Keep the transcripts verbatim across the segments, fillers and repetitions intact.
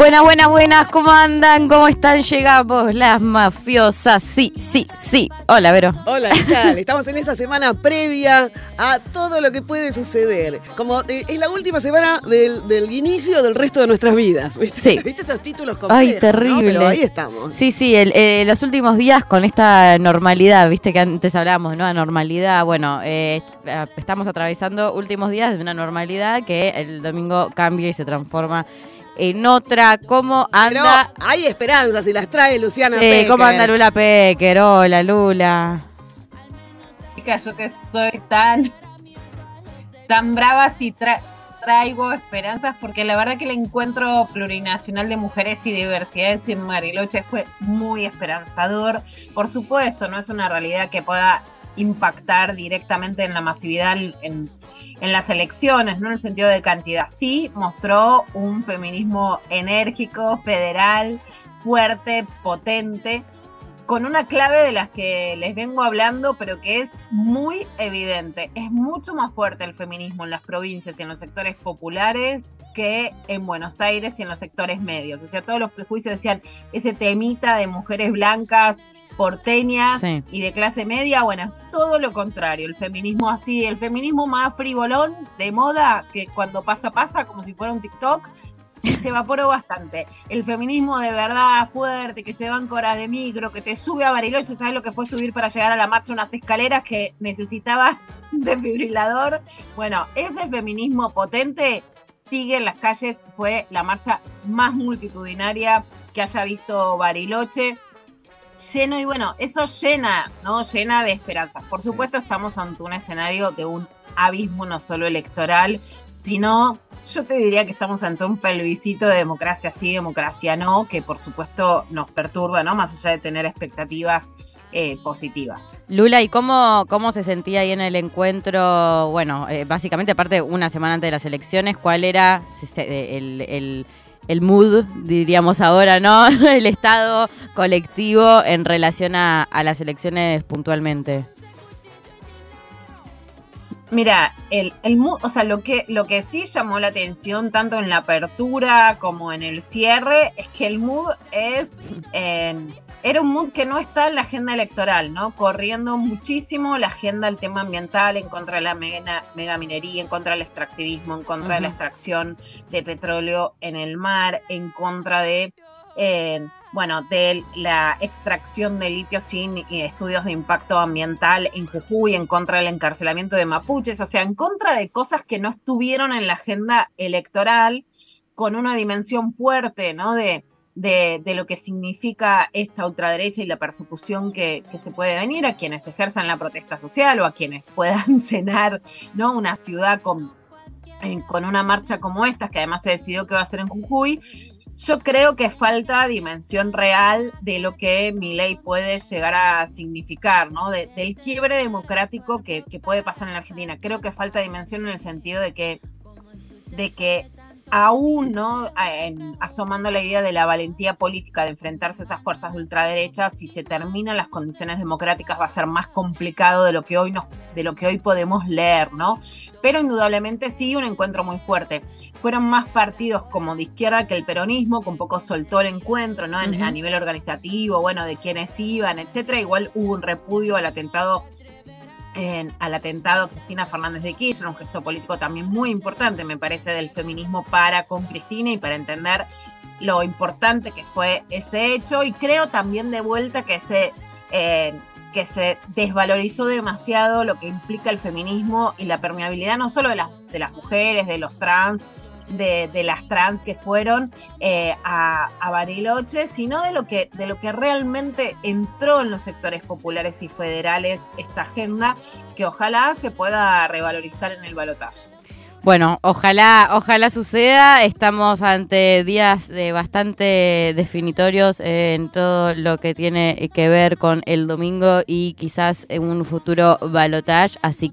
Buenas, buenas, buenas, ¿cómo andan? ¿Cómo están? Llegamos las mafiosas, sí, sí, sí. Hola, Vero. Hola, ¿qué tal? Estamos en esta semana previa a todo lo que puede suceder. Como eh, es la última semana del, del inicio del resto de nuestras vidas. ¿Viste? Sí. ¿Viste esos títulos complejos? Ay, terrible. ¿No? Pero ahí estamos. Sí, sí, el, eh, los últimos días con esta normalidad, viste que antes hablábamos, ¿no? Anormalidad, bueno, eh, estamos atravesando últimos días de una normalidad que el domingo cambia y se transforma en otra. ¿Cómo anda? Pero hay esperanzas y las trae Luciana eh, Pecker. ¿Cómo anda Lula Pecker? Hola, Lula. Chicas, yo que soy tan, tan brava si tra- traigo esperanzas, porque la verdad que el encuentro plurinacional de mujeres y diversidades en Bariloche fue muy esperanzador. Por supuesto, no es una realidad que pueda impactar directamente en la masividad en, en las elecciones, no en el sentido de cantidad. Sí mostró un feminismo enérgico, federal, fuerte, potente, con una clave de las que les vengo hablando, pero que es muy evidente. Es mucho más fuerte el feminismo en las provincias y en los sectores populares que en Buenos Aires y en los sectores medios. O sea, todos los prejuicios decían ese temita de mujeres blancas, porteñas, sí, y de clase media. Bueno, es todo lo contrario. El feminismo así, el feminismo más frivolón, de moda, que cuando pasa, pasa, como si fuera un TikTok, se evaporó bastante. El feminismo de verdad fuerte, que se va en horas de micro, que te sube a Bariloche. ¿Sabes lo que fue subir para llegar a la marcha unas escaleras que necesitaba desfibrilador? Bueno, ese feminismo potente sigue en las calles. Fue la marcha más multitudinaria que haya visto Bariloche. Lleno, y bueno, eso llena, ¿no? Llena de esperanzas. Por supuesto, estamos ante un escenario de un abismo no solo electoral, sino, yo te diría que estamos ante un plebiscito de democracia sí, democracia no, que por supuesto nos perturba, ¿no? Más allá de tener expectativas eh, positivas. Lula, ¿y cómo, cómo se sentía ahí en el encuentro? Bueno, eh, básicamente, aparte, una semana antes de las elecciones, ¿cuál era el... el el mood, diríamos ahora, ¿no? El estado colectivo en relación a, a las elecciones puntualmente. Mira, el, el mood, o sea, lo que, lo que sí llamó la atención tanto en la apertura como en el cierre es que el mood es, eh, era un mood que no está en la agenda electoral, ¿no? Corriendo muchísimo la agenda del tema ambiental, en contra de la mega, megaminería, en contra del extractivismo, en contra uh-huh. de la extracción de petróleo en el mar, en contra de, eh, bueno, de la extracción de litio sin estudios de impacto ambiental en Jujuy, en contra del encarcelamiento de mapuches, o sea, en contra de cosas que no estuvieron en la agenda electoral, con una dimensión fuerte, ¿no? De De, de lo que significa esta ultraderecha y la persecución que, que se puede venir a quienes ejerzan la protesta social o a quienes puedan llenar, ¿no? Una ciudad con, eh, con una marcha como esta, que además se decidió que va a ser en Jujuy. Yo creo que falta dimensión real de lo que Milei puede llegar a significar, ¿no? De, del quiebre democrático que, que puede pasar en la Argentina. Creo que falta dimensión en el sentido de que, de que aún, ¿no? En, asomando la idea de la valentía política de enfrentarse a esas fuerzas de ultraderecha, si se terminan las condiciones democráticas va a ser más complicado de lo que hoy nos, de lo que hoy podemos leer, ¿no? Pero indudablemente sí, un encuentro muy fuerte. Fueron más partidos como de izquierda que el peronismo, que un poco soltó el encuentro, ¿no? En, uh-huh. A nivel organizativo, bueno, de quiénes iban, etcétera. Igual hubo un repudio al atentado En, al atentado Cristina Fernández de Kirchner, un gesto político también muy importante, me parece, del feminismo para con Cristina y para entender lo importante que fue ese hecho. Y creo también de vuelta que se, eh, que se desvalorizó demasiado lo que implica el feminismo y la permeabilidad no solo de las, de las mujeres, de los trans, De, de las trans que fueron eh, a, a Bariloche, sino de lo que de lo que realmente entró en los sectores populares y federales esta agenda, que ojalá se pueda revalorizar en el balotaje. Bueno, ojalá, ojalá suceda. Estamos ante días de bastante definitorios en todo lo que tiene que ver con el domingo y quizás en un futuro balotaje, así que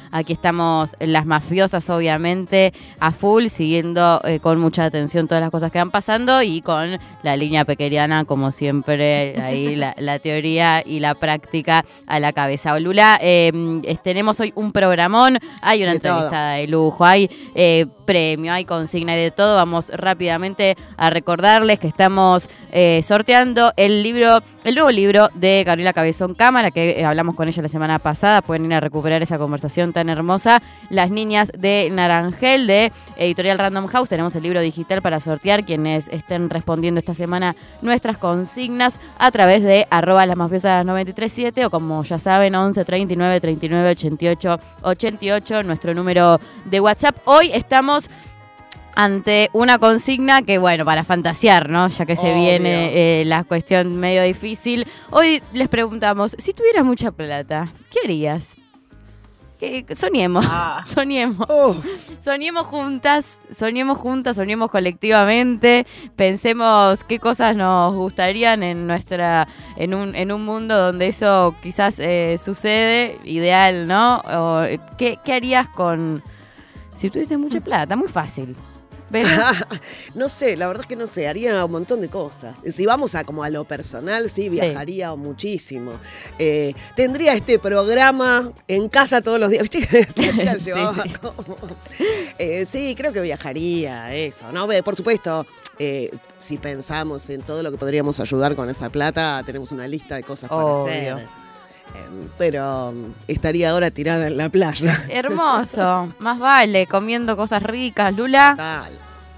Aquí estamos las mafiosas, obviamente, a full, siguiendo eh, con mucha atención todas las cosas que van pasando y con la línea pequeriana, como siempre, ahí la, la teoría y la práctica a la cabeza. Lula, eh, tenemos hoy un programón, hay una De entrevistada todo. de lujo, hay eh, premio, hay consigna y de todo. Vamos rápidamente a recordarles que estamos eh, sorteando el libro, el nuevo libro de Gabriela Cabezón Cámara, que eh, hablamos con ella la semana pasada. Pueden ir a recuperar esa conversación tan hermosa. Las niñas de Narangel, de Editorial Random House. Tenemos el libro digital para sortear. Quienes estén respondiendo esta semana nuestras consignas a través de arroba las mafiosas noventa y tres siete o, como ya saben, once treinta y nueve treinta y nueve ochenta y ocho ochenta y ocho, nuestro número de WhatsApp. Hoy estamos ante una consigna que, bueno, para fantasear, ¿no? Ya que se Obvio. viene eh, la cuestión medio difícil. Hoy les preguntamos, si tuvieras mucha plata, ¿qué harías? Que soñemos, Ah. soñemos. Oh, Soñemos juntas, soñemos juntas, soñemos colectivamente, pensemos qué cosas nos gustarían en nuestra, en un, en un mundo donde eso quizás eh, sucede, ideal, ¿no? O, ¿qué, ¿Qué harías con si tuviese mucha plata? Muy fácil. ¿Ves? no sé, la verdad es que no sé, haría un montón de cosas. Si vamos a como a lo personal, sí, viajaría sí. muchísimo. Eh, tendría este programa en casa todos los días. ¿Viste que esta chica Sí, llevaba sí. como- Eh, sí, creo que viajaría, eso, ¿no? Por supuesto, eh, si pensamos en todo lo que podríamos ayudar con esa plata, tenemos una lista de cosas para Obvio. hacer. Eh, pero um, estaría ahora tirada en la playa. Hermoso, más vale, comiendo cosas ricas, Lula. Tal.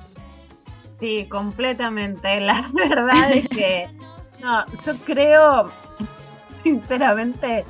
Sí, completamente. La verdad es que no, yo creo, sinceramente,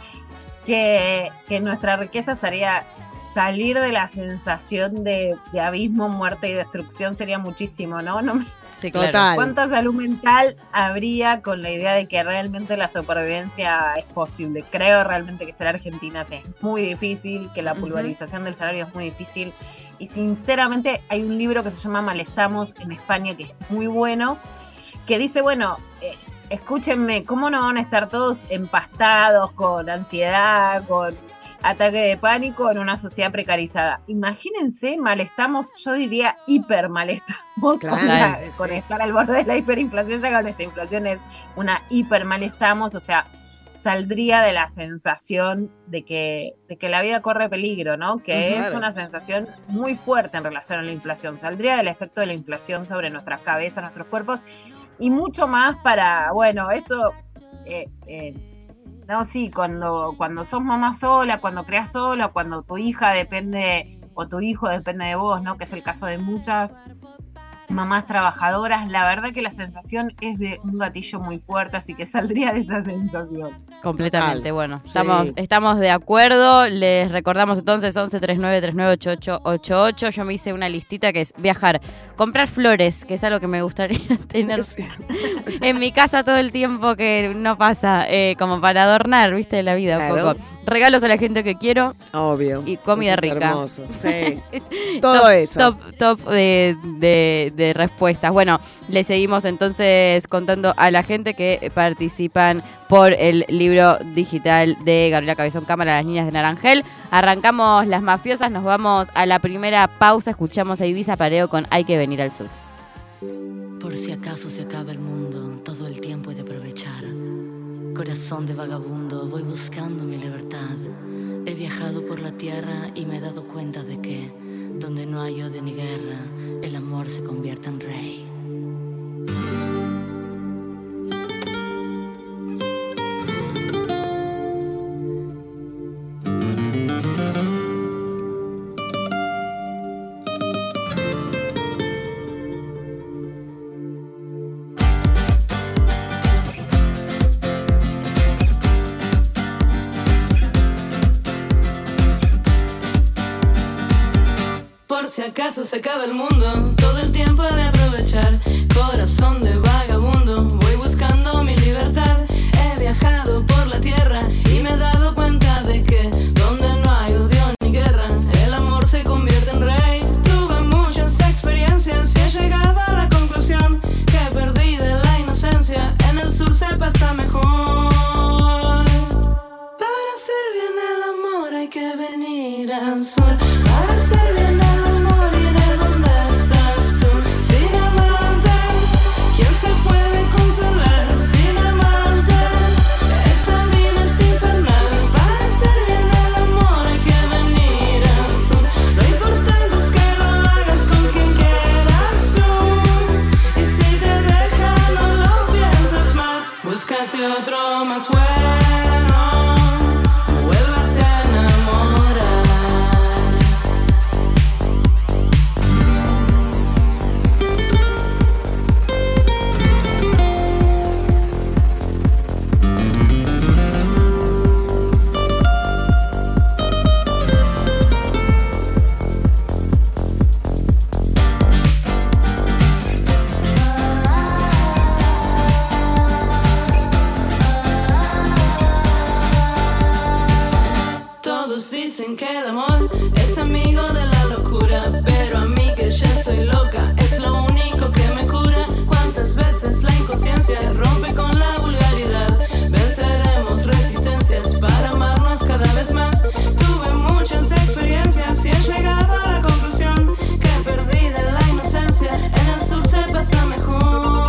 que, que nuestra riqueza sería salir de la sensación de, de abismo, muerte y destrucción sería muchísimo, ¿no? No me, Sí, claro. Total. ¿Cuánta salud mental habría con la idea de que realmente la supervivencia es posible? Creo realmente que ser argentina es muy difícil, que la Ujú. pulverización del salario es muy difícil. Y sinceramente hay un libro que se llama Malestamos en España, que es muy bueno, que dice, bueno, eh, escúchenme, ¿cómo no van a estar todos empastados con ansiedad, con ataque de pánico en una sociedad precarizada? Imagínense, malestamos, yo diría hiper malestamos, Claro, con, la- sí. con estar al borde de la hiperinflación, ya que esta inflación es una hiper malestamos, o sea, saldría de la sensación de que, de que la vida corre peligro, ¿no? Que Ujú. es una sensación muy fuerte en relación a la inflación. Saldría del efecto de la inflación sobre nuestras cabezas, nuestros cuerpos, y mucho más para, bueno, esto, eh, eh, no, sí, cuando, cuando sos mamá sola, cuando creas sola, cuando tu hija depende, o tu hijo depende de vos, ¿no? Que es el caso de muchas mamás trabajadoras, la verdad que la sensación es de un gatillo muy fuerte, así que saldría de esa sensación. Completamente, Total. bueno, Sí. estamos, estamos de acuerdo. Les recordamos entonces once treinta y nueve treinta y nueve ochenta y ocho ochenta y ocho. Yo me hice una listita que es viajar, comprar flores, que es algo que me gustaría tener Sí. en mi casa todo el tiempo, que no pasa, eh, como para adornar, viste, la vida Claro. un poco. Regalos a la gente que quiero Obvio. y comida Eso es rica. hermoso. Sí. Es Todo top, eso. Top, top de, de- de respuestas. Bueno, le seguimos entonces contando a la gente que participan por el libro digital de Gabriela Cabezón Cámara, Las Niñas de Narangel. Arrancamos Las Mafiosas, nos vamos a la primera pausa, escuchamos a Ibiza Pareo con Hay que venir al sur. Por si acaso se acaba el mundo, todo el tiempo he de aprovechar. Corazón de vagabundo, voy buscando mi libertad. He viajado por la tierra y me he dado cuenta de que donde no hay odio ni guerra, el amor se convierte en rey. Por si acaso se acaba el mundo, todo el tiempo he de aprovechar. Corazón de vagabundo, voy buscando mi libertad. He viajado por la tierra y me he dado cuenta de que donde no hay odio ni guerra, el amor se convierte en rey. Tuve muchas experiencias y he llegado a la conclusión que perdí de la inocencia, en el sur se pasa mejor. Para hacer bien el amor hay que venir a al sur. Para hacer bien el amor iré donde estás tú. Sin amantes, ¿quién se puede consolar? Sin amantes, esta vida es infernal. Para hacer bien el amor hay que venir al sur. Lo importante es que lo hagas con quien quieras tú. Y si te deja no lo pienses más. Búscate otro más bueno. Vuélvete a enamorar. Todos dicen que el amor es amigo de la locura, pero a mí que ya estoy loca es lo único que me cura. Cuántas veces la inconsciencia rompe con la vulgaridad. Venceremos resistencias para amarnos cada vez más. Tuve muchas experiencias y he llegado a la conclusión que perdida la inocencia en el sur se pasa mejor.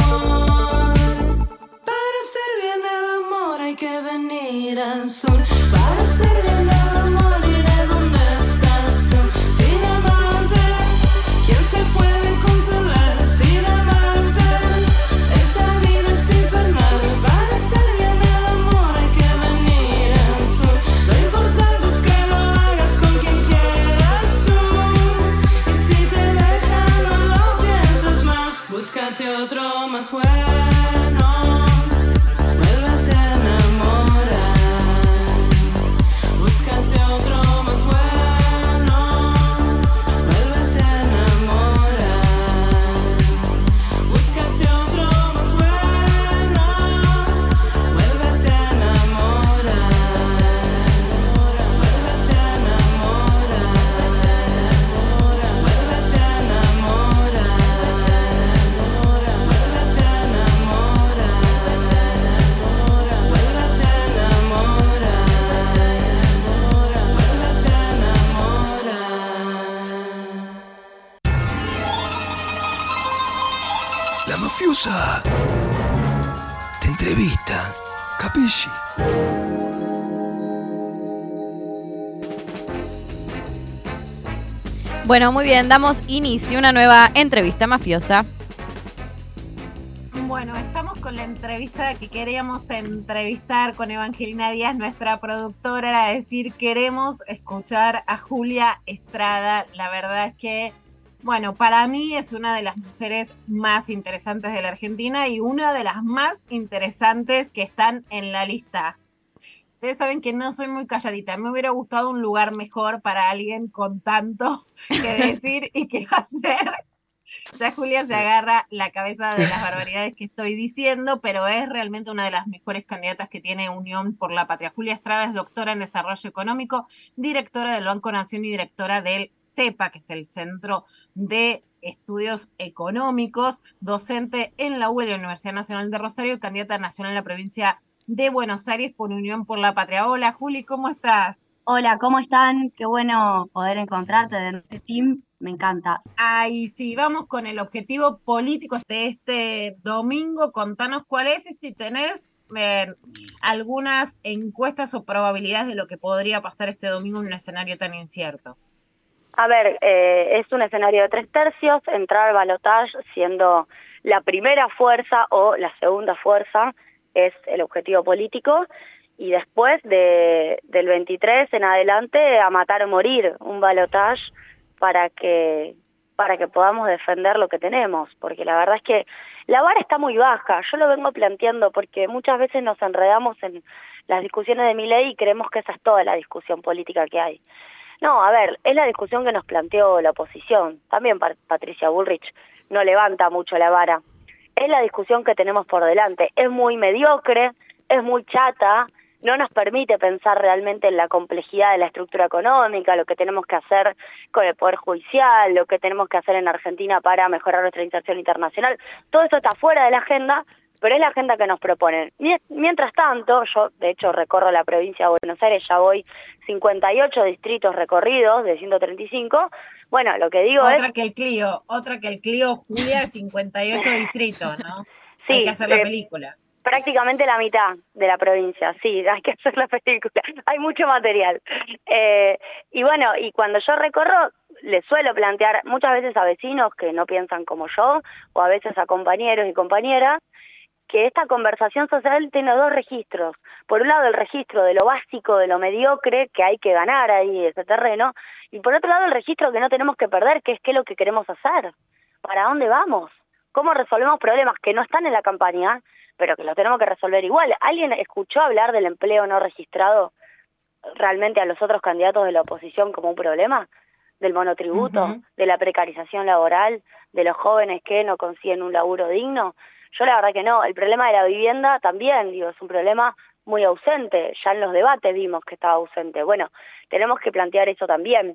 Para hacer bien el amor hay que venir al sur. Para hacer bien el amor iré donde estás tú. Sin amantes, ¿quién se puede consolar? Sin amantes, esta vida es infernal. Para hacer bien el amor hay que venir al sur. Lo importante es que lo hagas con quien quieras tú. Y si te deja no lo pienses más. Búscate otro más bueno. Vuélvete a enamorar. Búscate otro más bueno. Vuélvete a enamorar. Búscate otro más bueno. Vuélvete a enamorar. Vuélvete a enamorar. Vuélvete a enamorar. Vuélvete a enamorar. Vuélvete a enamorar. La mafiosa te entrevista, capisci? Bueno, muy bien, damos inicio a una nueva entrevista mafiosa. Bueno, estamos con la entrevista que queríamos entrevistar con Evangelina Díaz, nuestra productora, era decir, queremos escuchar a Julia Estrada. La verdad es que, bueno, para mí es una de las mujeres más interesantes de la Argentina y una de las más interesantes que están en la lista. Ustedes saben que no soy muy calladita, me hubiera gustado un lugar mejor para alguien con tanto que decir y que hacer. Ya Julia se agarra la cabeza de las barbaridades que estoy diciendo, pero es realmente una de las mejores candidatas que tiene Unión por la Patria. Julia Estrada es doctora en Desarrollo Económico, directora del Banco Nación y directora del CEPA, que es el Centro de Estudios Económicos, docente en la U E L, la Universidad Nacional de Rosario, y candidata nacional en la provincia de Buenos Aires por Unión por la Patria. Hola, Juli, ¿cómo estás? Hola, ¿cómo están? Qué bueno poder encontrarte de este team, me encanta. Ay, sí, vamos con el objetivo político de este domingo. Contanos cuál es y si tenés eh, algunas encuestas o probabilidades de lo que podría pasar este domingo en un escenario tan incierto. A ver, eh, es un escenario de tres tercios, entrar al balotaje siendo la primera fuerza o la segunda fuerza es el objetivo político. Y después de, del veintitrés en adelante a matar o morir, un balotaje para que para que podamos defender lo que tenemos, porque la verdad es que la vara está muy baja. Yo lo vengo planteando porque muchas veces nos enredamos en las discusiones de Milei y creemos que esa es toda la discusión política que hay. No, a ver, es la discusión que nos planteó la oposición. También Patricia Bullrich no levanta mucho la vara. Es la discusión que tenemos por delante. Es muy mediocre, es muy chata, no nos permite pensar realmente en la complejidad de la estructura económica, lo que tenemos que hacer con el Poder Judicial, lo que tenemos que hacer en Argentina para mejorar nuestra inserción internacional. Todo eso está fuera de la agenda, pero es la agenda que nos proponen. Mientras tanto, yo de hecho recorro la provincia de Buenos Aires, ya voy cincuenta y ocho distritos recorridos de ciento treinta y cinco. Bueno, lo que digo otra es... Otra que el Clio, otra que el Clio, Julia, cincuenta y ocho distritos, ¿no? Sí, hay que hacer la eh, película. Prácticamente la mitad de la provincia, sí, hay que hacer la película, hay mucho material. Eh, y bueno, y cuando yo recorro, les suelo plantear muchas veces a vecinos que no piensan como yo, o a veces a compañeros y compañeras, que esta conversación social tiene dos registros. Por un lado, el registro de lo básico, de lo mediocre, que hay que ganar ahí ese terreno, y por otro lado, el registro que no tenemos que perder, que es qué es lo que queremos hacer, para dónde vamos, cómo resolvemos problemas que no están en la campaña, pero que los tenemos que resolver igual. ¿Alguien escuchó hablar del empleo no registrado realmente a los otros candidatos de la oposición como un problema? ¿Del monotributo? Uh-huh. ¿De la precarización laboral? ¿De los jóvenes que no consiguen un laburo digno? Yo la verdad que no. El problema de la vivienda también, digo, es un problema muy ausente. Ya en los debates vimos que estaba ausente. Bueno, tenemos que plantear eso también.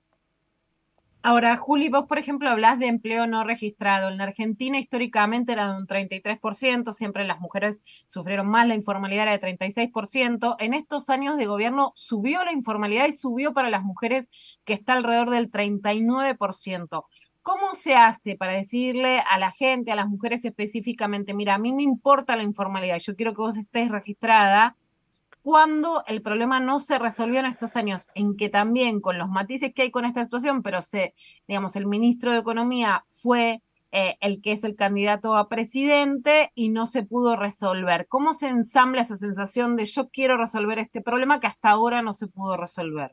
Ahora, Juli, vos, por ejemplo, hablás de empleo no registrado. En la Argentina, históricamente, era de un treinta y tres por ciento. Siempre las mujeres sufrieron más, la informalidad era de treinta y seis por ciento. En estos años de gobierno subió la informalidad y subió para las mujeres, que está alrededor del treinta y nueve por ciento. ¿Cómo se hace para decirle a la gente, a las mujeres específicamente, mira, a mí me importa la informalidad, yo quiero que vos estés registrada, cuando el problema no se resolvió en estos años, en que también con los matices que hay con esta situación, pero se, digamos, el ministro de Economía fue eh, el que es el candidato a presidente y no se pudo resolver? ¿Cómo se ensambla esa sensación de yo quiero resolver este problema que hasta ahora no se pudo resolver?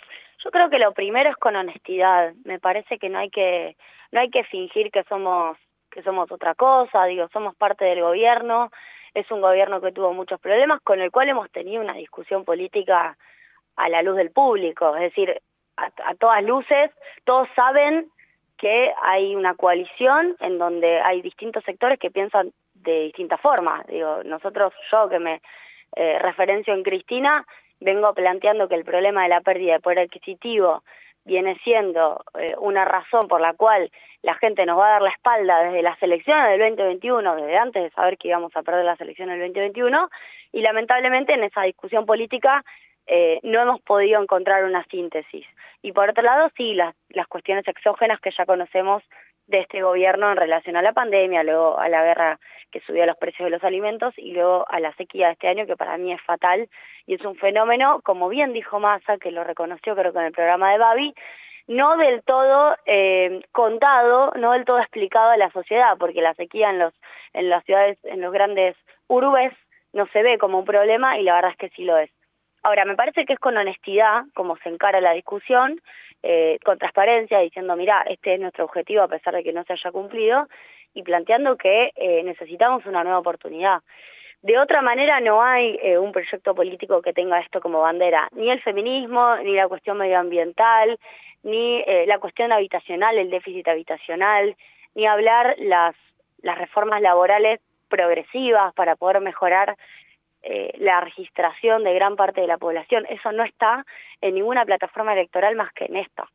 Yo creo que lo primero es con honestidad. Me parece que no hay que no hay que fingir que somos que somos otra cosa. Digo, somos parte del gobierno. Es un gobierno que tuvo muchos problemas, con el cual hemos tenido una discusión política a la luz del público. Es decir, a, a todas luces, todos saben que hay una coalición en donde hay distintos sectores que piensan de distintas formas. Digo, nosotros, yo que me eh, referencio en Cristina, vengo planteando que el problema de la pérdida de poder adquisitivo viene siendo eh, una razón por la cual la gente nos va a dar la espalda desde las elecciones del veinte veintiuno, desde antes de saber que íbamos a perder las elecciones del veinte veintiuno, y lamentablemente en esa discusión política eh, no hemos podido encontrar una síntesis. Y por otro lado, sí, las, las cuestiones exógenas que ya conocemos de este gobierno en relación a la pandemia, luego a la guerra que subió los precios de los alimentos y luego a la sequía de este año, que para mí es fatal y es un fenómeno, como bien dijo Massa, que lo reconoció creo que en el programa de Babi, no del todo eh, contado, no del todo explicado a la sociedad, porque la sequía en los en las ciudades, en los grandes urbes, no se ve como un problema y la verdad es que sí lo es. Ahora, me parece que es con honestidad como se encara la discusión, eh, con transparencia, diciendo, mira, este es nuestro objetivo a pesar de que no se haya cumplido, y planteando que eh, necesitamos una nueva oportunidad. De otra manera no hay eh, un proyecto político que tenga esto como bandera, ni el feminismo, ni la cuestión medioambiental, ni eh, la cuestión habitacional, el déficit habitacional, ni hablar las, las reformas laborales progresivas para poder mejorar eh, la registración de gran parte de la población. Eso no está en ninguna plataforma electoral más que en esta.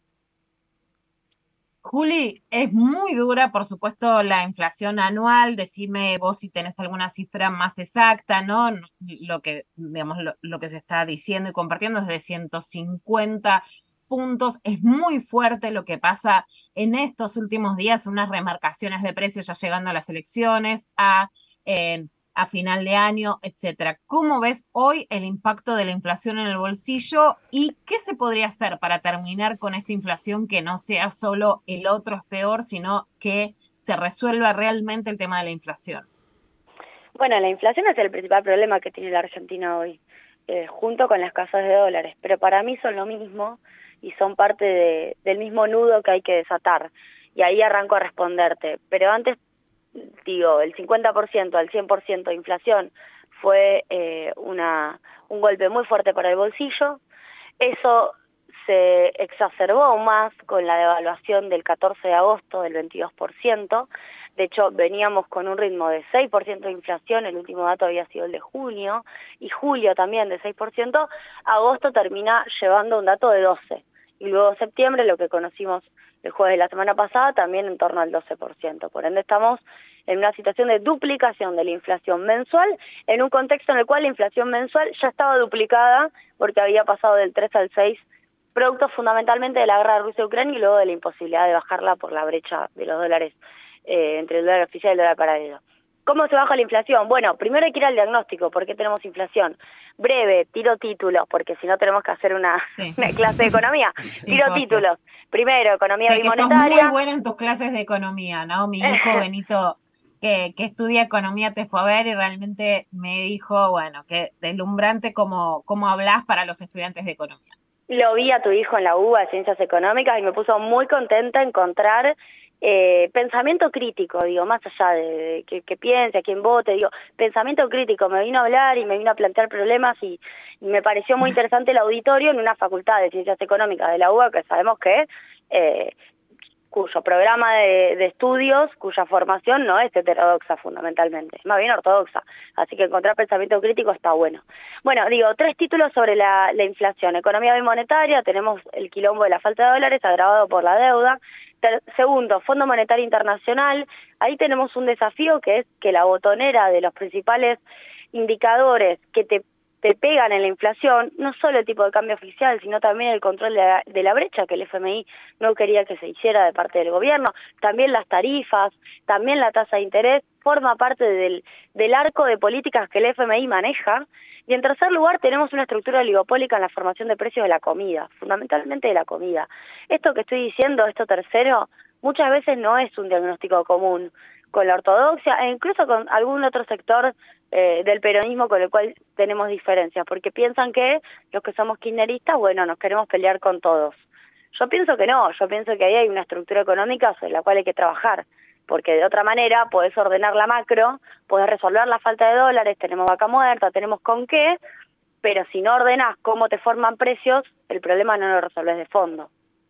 Juli, es muy dura, por supuesto, la inflación anual. Decime vos si tenés alguna cifra más exacta, ¿no? Lo que, digamos, lo, lo que se está diciendo y compartiendo es de ciento cincuenta puntos. Es muy fuerte lo que pasa en estos últimos días, unas remarcaciones de precios ya llegando a las elecciones, a, eh, a final de año, etcétera. ¿Cómo ves hoy el impacto de la inflación en el bolsillo y qué se podría hacer para terminar con esta inflación, que no sea solo el otro es peor, sino que se resuelva realmente el tema de la inflación? Bueno, la inflación es el principal problema que tiene la Argentina hoy, eh, junto con la escasez de dólares, pero para mí son lo mismo y son parte de, del mismo nudo que hay que desatar. Y ahí arranco a responderte. Pero antes, digo, el cincuenta por ciento al cien por ciento de inflación fue eh, una un golpe muy fuerte para el bolsillo. Eso se exacerbó aún más con la devaluación del catorce de agosto del veintidós por ciento. De hecho, veníamos con un ritmo de seis por ciento de inflación, el último dato había sido el de junio, y julio también de seis por ciento. Agosto termina llevando un dato de doce por ciento. y luego septiembre, lo que conocimos el jueves de la semana pasada, también en torno al doce por ciento. Por ende, estamos en una situación de duplicación de la inflación mensual, en un contexto en el cual la inflación mensual ya estaba duplicada porque había pasado del tres al seis, producto fundamentalmente de la guerra de Rusia-Ucrania y luego de la imposibilidad de bajarla por la brecha de los dólares eh, entre el dólar oficial y el dólar paralelo. ¿Cómo se baja la inflación? Bueno, primero hay que ir al diagnóstico. ¿Por qué tenemos inflación? Breve, tiro títulos, porque si no tenemos que hacer una, sí. una clase de economía. Tiro títulos. Primero, economía sé bimonetaria. Que sos muy buena en tus clases de economía, ¿no? Mi hijo Benito, que, que estudia economía, te fue a ver y realmente me dijo, bueno, que deslumbrante cómo, cómo hablas para los estudiantes de economía. Lo vi a tu hijo en la U B A de Ciencias Económicas y me puso muy contenta encontrar eh, pensamiento crítico, digo, más allá de, de que, que piense, a quién vote, digo, pensamiento crítico. Me vino a hablar y me vino a plantear problemas y, y me pareció muy interesante el auditorio en una facultad de Ciencias Económicas de la U B A, que sabemos que eh, cuyo programa de, de estudios, cuya formación no es heterodoxa fundamentalmente, es más bien ortodoxa, así que encontrar pensamiento crítico está bueno. Bueno, digo, tres títulos sobre la, la inflación. Economía bimonetaria, tenemos el quilombo de la falta de dólares agravado por la deuda. Ter- segundo, Fondo Monetario Internacional, ahí tenemos un desafío que es que la botonera de los principales indicadores que te te pegan en la inflación, no solo el tipo de cambio oficial, sino también el control de la, de la brecha que el F M I no quería que se hiciera de parte del gobierno, también las tarifas, también la tasa de interés, forma parte del, del arco de políticas que el F M I maneja. Y en tercer lugar tenemos una estructura oligopólica en la formación de precios de la comida, fundamentalmente de la comida. Esto que estoy diciendo, esto tercero, muchas veces no es un diagnóstico común con la ortodoxia e incluso con algún otro sector eh, del peronismo con el cual tenemos diferencias, porque piensan que los que somos kirchneristas, bueno, nos queremos pelear con todos. Yo pienso que no, yo pienso que ahí hay una estructura económica sobre la cual hay que trabajar, porque de otra manera podés ordenar la macro, podés resolver la falta de dólares, tenemos vaca muerta, tenemos con qué, pero si no ordenás cómo te forman precios, el problema no lo resolvés de fondo.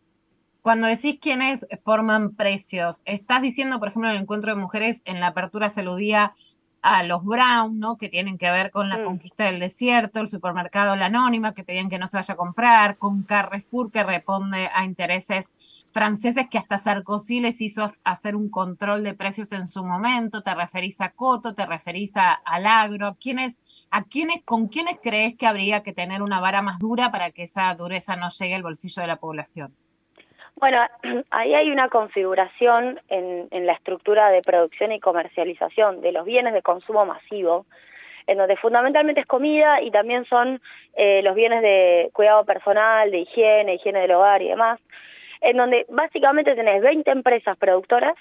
Cuando decís quiénes forman precios, estás diciendo, por ejemplo, en el encuentro de mujeres, en la apertura se aludía a los Brown, ¿no? Que tienen que ver con la mm. conquista del desierto, el supermercado La Anónima, que pedían que no se vaya a comprar, con Carrefour, que responde a intereses franceses, que hasta Sarkozy les hizo hacer un control de precios en su momento. Te referís a Coto, te referís a, al agro. ¿Quiénes, a quiénes, ¿Con quiénes crees que habría que tener una vara más dura para que esa dureza no llegue al bolsillo de la población? Bueno, ahí hay una configuración en, en la estructura de producción y comercialización de los bienes de consumo masivo, en donde fundamentalmente es comida y también son eh, los bienes de cuidado personal, de higiene, higiene del hogar y demás, en donde básicamente tenés veinte empresas productoras,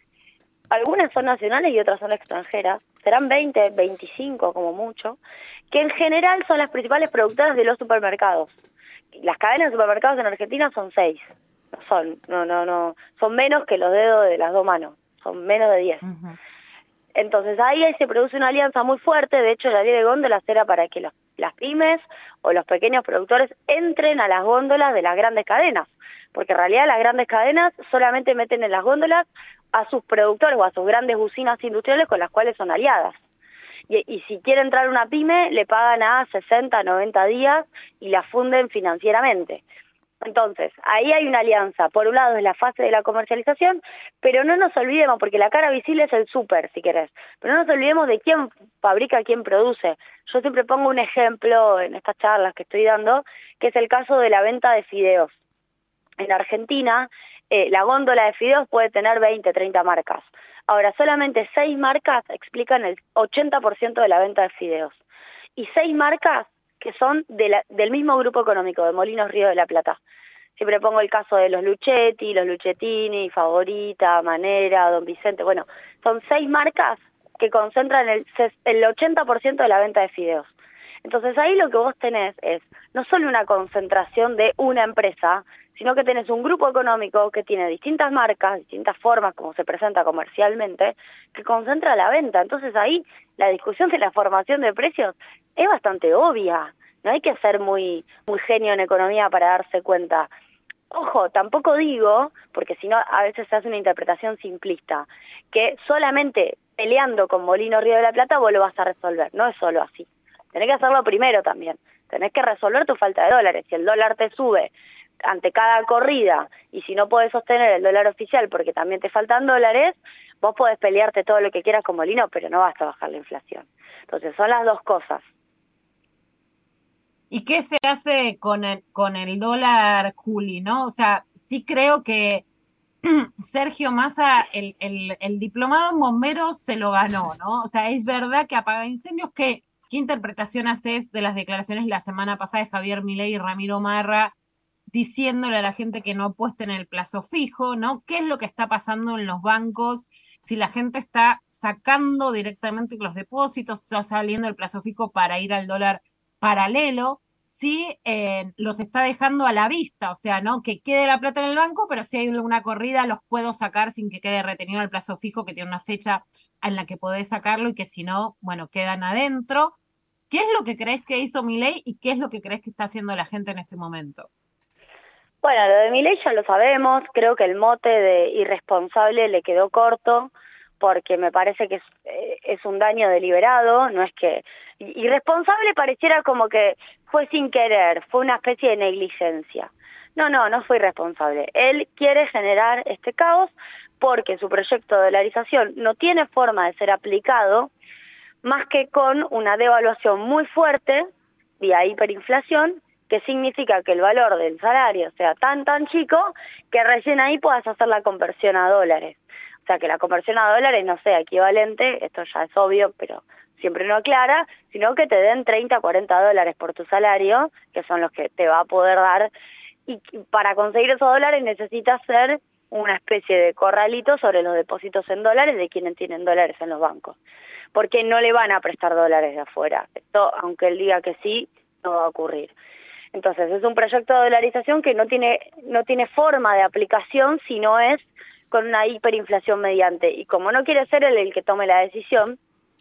algunas son nacionales y otras son extranjeras, serán veinte, veinticinco como mucho, que en general son las principales productoras de los supermercados. Las cadenas de supermercados en Argentina son seis. No son, no, no, no, son menos que los dedos de las dos manos, son menos de diez. Uh-huh. Entonces ahí, ahí se produce una alianza muy fuerte, de hecho la ley de góndolas era para que los, las pymes o los pequeños productores entren a las góndolas de las grandes cadenas, porque en realidad las grandes cadenas solamente meten en las góndolas a sus productores o a sus grandes usinas industriales con las cuales son aliadas. Y, y si quiere entrar una pyme, le pagan a sesenta, noventa días y la funden financieramente. Entonces, ahí hay una alianza. Por un lado es la fase de la comercialización, pero no nos olvidemos, porque la cara visible es el súper, si querés, pero no nos olvidemos de quién fabrica, quién produce. Yo siempre pongo un ejemplo en estas charlas que estoy dando, que es el caso de la venta de fideos. En Argentina, eh, la góndola de fideos puede tener veinte, treinta marcas. Ahora, solamente seis marcas explican el ochenta por ciento de la venta de fideos. Y seis marcas que son de la, del mismo grupo económico, de Molinos Río de la Plata. Siempre pongo el caso de los Luchetti, los Luchettini, Favorita, Manera, Don Vicente. Bueno, son seis marcas que concentran el, el ochenta por ciento de la venta de fideos. Entonces ahí lo que vos tenés es no solo una concentración de una empresa, sino que tenés un grupo económico que tiene distintas marcas, distintas formas como se presenta comercialmente, que concentra la venta. Entonces ahí la discusión de la formación de precios es bastante obvia. No hay que ser muy, muy genio en economía para darse cuenta. Ojo, tampoco digo, porque si no a veces se hace una interpretación simplista, que solamente peleando con Molino Río de la Plata vos lo vas a resolver. No es solo así. Tenés que hacerlo primero también. Tenés que resolver tu falta de dólares. Si el dólar te sube ante cada corrida, y si no podés sostener el dólar oficial porque también te faltan dólares, vos podés pelearte todo lo que quieras con Molino, pero no vas a bajar la inflación. Entonces son las dos cosas. ¿Y qué se hace con el, con el dólar, Juli, no? O sea, sí creo que Sergio Massa, el, el, el diplomado en bomberos se lo ganó, ¿no? O sea, es verdad que apaga incendios. ¿Qué, qué interpretación haces de las declaraciones la semana pasada de Javier Milei y Ramiro Marra diciéndole a la gente que no apueste en el plazo fijo, ¿no? ¿Qué es lo que está pasando en los bancos? Si la gente está sacando directamente los depósitos, está saliendo el plazo fijo para ir al dólar paralelo, si eh, los está dejando a la vista, o sea, ¿no? Que quede la plata en el banco, pero si hay una corrida los puedo sacar sin que quede retenido el plazo fijo, que tiene una fecha en la que podés sacarlo y que si no, bueno, quedan adentro. ¿Qué es lo que crees que hizo Milei y qué es lo que crees que está haciendo la gente en este momento? Bueno, lo de Milei ya lo sabemos, creo que el mote de irresponsable le quedó corto, porque me parece que es, eh, es un daño deliberado, no es que... Irresponsable pareciera como que fue sin querer, fue una especie de negligencia. No, no, no fue irresponsable. Él quiere generar este caos porque su proyecto de dolarización no tiene forma de ser aplicado más que con una devaluación muy fuerte vía hiperinflación, que significa que el valor del salario sea tan, tan chico que recién ahí puedas hacer la conversión a dólares. O sea, que la conversión a dólares no sea equivalente, esto ya es obvio, pero siempre no aclara, sino que te den treinta, cuarenta dólares por tu salario, que son los que te va a poder dar, y para conseguir esos dólares necesitas hacer una especie de corralito sobre los depósitos en dólares de quienes tienen dólares en los bancos, porque no le van a prestar dólares de afuera. Esto, aunque él diga que sí, no va a ocurrir. Entonces, es un proyecto de dolarización que no tiene, no tiene forma de aplicación si no es con una hiperinflación mediante. Y como no quiere ser él el que tome la decisión,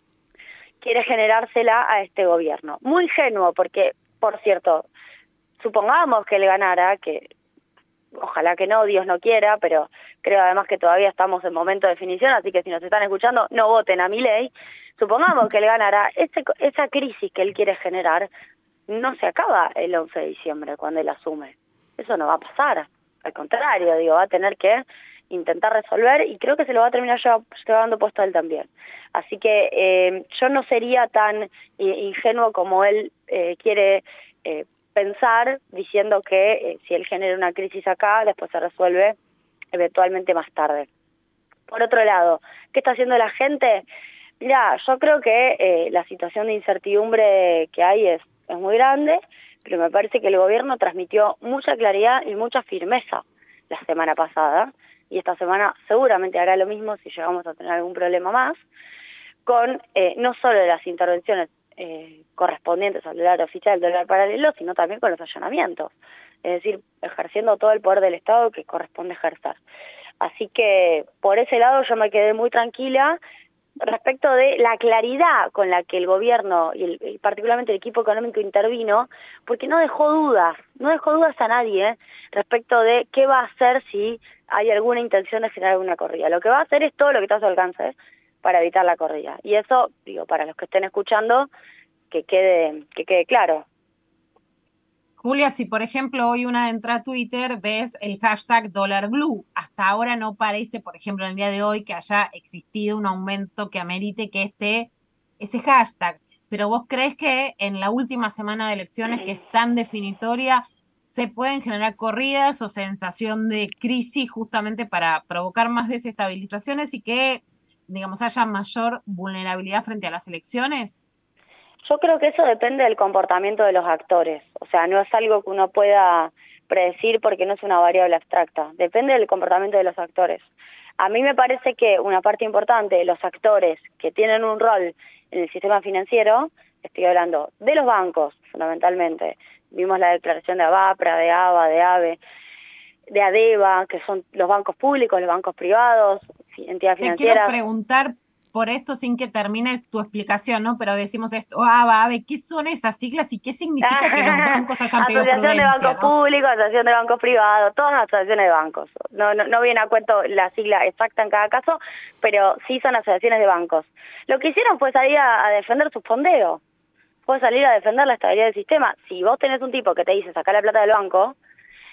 quiere generársela a este gobierno. Muy ingenuo, porque, por cierto, supongamos que él ganara, que ojalá que no, Dios no quiera, pero creo además que todavía estamos en momento de definición, así que si nos están escuchando, no voten a Milei. Supongamos que él ganara, ese, esa crisis que él quiere generar no se acaba el once de diciembre cuando él asume. Eso no va a pasar. Al contrario, digo, va a tener que intentar resolver y creo que se lo va a terminar llevando puesto a él también. Así que eh, yo no sería tan ingenuo como él eh, quiere eh, pensar, diciendo que eh, si él genera una crisis acá, después se resuelve eventualmente más tarde. Por otro lado, ¿qué está haciendo la gente? Mirá, yo creo que eh, la situación de incertidumbre que hay es, es muy grande, pero me parece que el gobierno transmitió mucha claridad y mucha firmeza la semana pasada, y esta semana seguramente hará lo mismo si llegamos a tener algún problema más, con eh, no solo las intervenciones eh, correspondientes al dólar oficial, al dólar paralelo, sino también con los allanamientos, es decir, ejerciendo todo el poder del Estado que corresponde ejercer. Así que por ese lado yo me quedé muy tranquila respecto de la claridad con la que el gobierno y, el, y particularmente el equipo económico intervino, porque no dejó dudas, no dejó dudas a nadie ¿eh? respecto de qué va a hacer si hay alguna intención de generar alguna corrida. Lo que va a hacer es todo lo que está a su alcance ¿eh? para evitar la corrida. Y eso, digo, para los que estén escuchando, que quede, que quede claro. Julia, si por ejemplo hoy una entra a Twitter, ves el hashtag dólar blue. Hasta ahora no parece, por ejemplo, en el día de hoy, que haya existido un aumento que amerite que esté ese hashtag. Pero vos crees que en la última semana de elecciones, que es tan definitoria, se pueden generar corridas o sensación de crisis justamente para provocar más desestabilizaciones y que, digamos, haya mayor vulnerabilidad frente a las elecciones? Yo creo que eso depende del comportamiento de los actores, o sea, no es algo que uno pueda predecir porque no es una variable abstracta, depende del comportamiento de los actores. A mí me parece que una parte importante de los actores que tienen un rol en el sistema financiero, estoy hablando de los bancos fundamentalmente, vimos la declaración de ABAPRA, de ABA, de AVE, de ADEVA, que son los bancos públicos, los bancos privados, entidades financieras. Te quiero preguntar por esto sin que termines tu explicación, ¿no? Pero decimos esto, ABA, AVE, ¿qué son esas siglas y qué significa que los bancos hayan pedido prudencia? Asociación de Bancos ¿no? Públicos, Asociación de Bancos Privados, todas las asociaciones de bancos. No, no, no viene a cuento la sigla exacta en cada caso, pero sí son asociaciones de bancos. Lo que hicieron fue salir a, a defender su fondeo, fue salir a defender la estabilidad del sistema. Si vos tenés un tipo que te dice sacar la plata del banco,